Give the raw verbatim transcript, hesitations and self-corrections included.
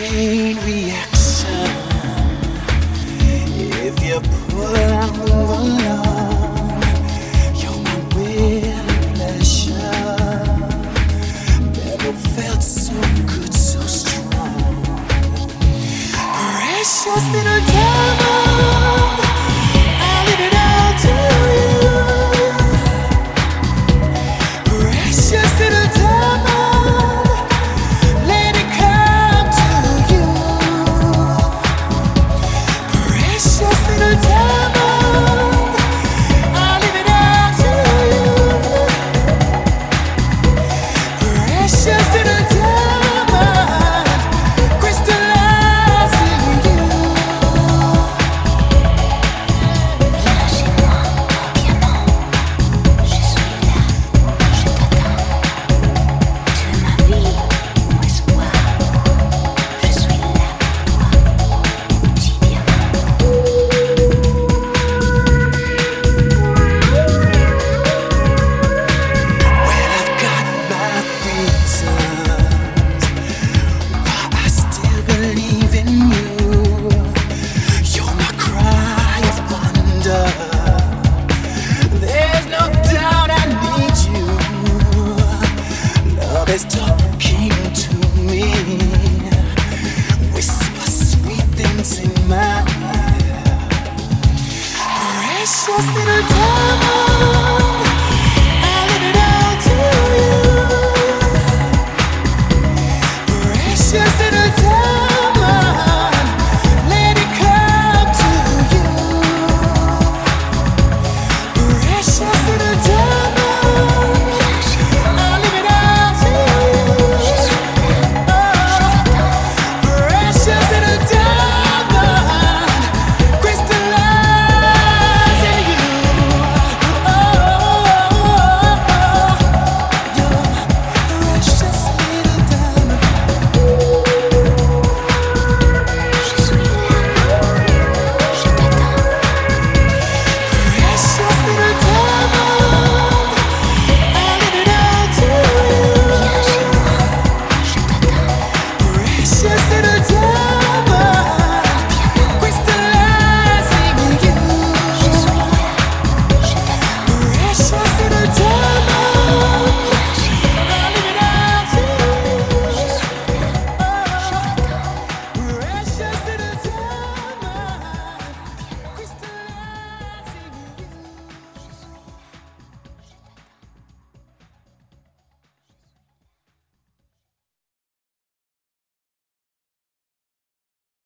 chain reaction. If you pull and move along, you're my will and pleasure. Never felt so good, so strong. Precious little diamond, I leave it all to you. Precious little diamond, let it come to you. Precious little diamond, I leave it all to you. Precious little diamond, crystallized in you. Viens chez moi, mon diamant. Je suis là, je t'attends. Tu es ma vie, mon espoir. Je suis là pour toi, petit diamant. Well, I've got my reasons why I still believe in you. You're my cry of wonder. There's no doubt I need you. Love is talking to me. Whisper sweet things in my ear. Precious little diamond.